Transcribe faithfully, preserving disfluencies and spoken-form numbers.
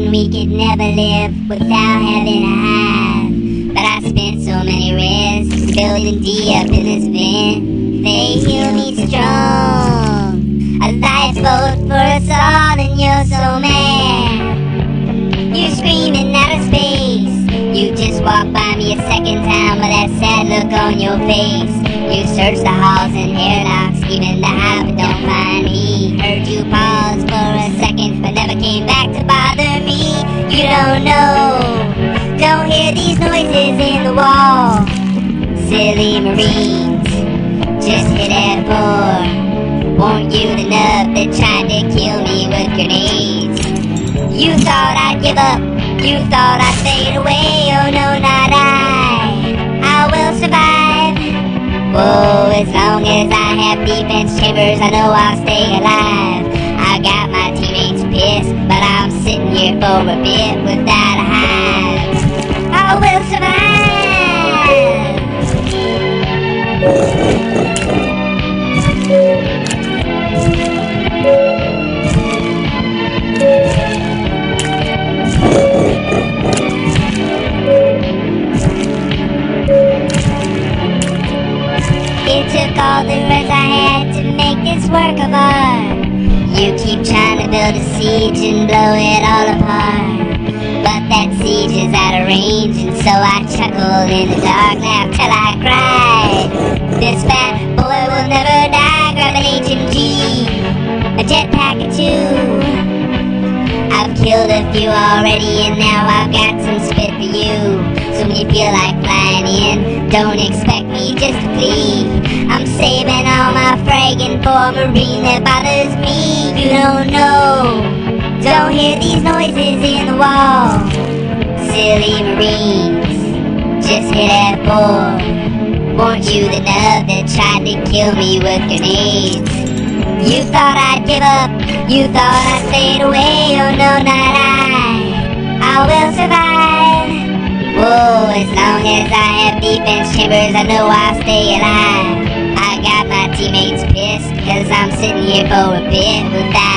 certain we could never live without having a hive. But I spent so many risks building D up in this vent. They heal me strong. A lifeboat for us all, and you're so mad. You're screaming out of space. You just walked by me a second time with that sad look on your face. You searched the halls and airlocks, even the hive, but don't mind me. Heard you pause for a second, but never came back to bother me. You don't know, don't hear these noises in the wall. Silly Marines, just hit F four. Weren't you the nub that tried to kill me with grenades? You thought I'd give up, you thought I'd fade away. Oh no, not I, I will survive. Whoa, as long as I have defense chambers, I know I'll stay alive. I got my teammates pissed, but I'm sitting here for a bit without a hive. I will survive. It took all the words I had to make this work of art. You keep trying to build a siege and blow it all apart. But that siege is out of range, and so I chuckled in the dark, laughed till I cried. This fat boy will never die. Grab an H M G, a jetpack or two. I've killed a few already, and now I've got some spit for you. So when you feel like flying in, don't expect me just to flee. I'm saving all my fragging for a Marine that bothers me. You don't know, don't hear these noises in the wall. Silly Marines, just hit F four. Weren't you the nub that tried to kill me with grenades? You thought I'd give up, you thought I'd fade away. Oh no, not I, I will survive. Whoa, as long as I have defense chambers, I know I'll stay alive. I got my teammates pissed, cause I'm sitting here for a bit without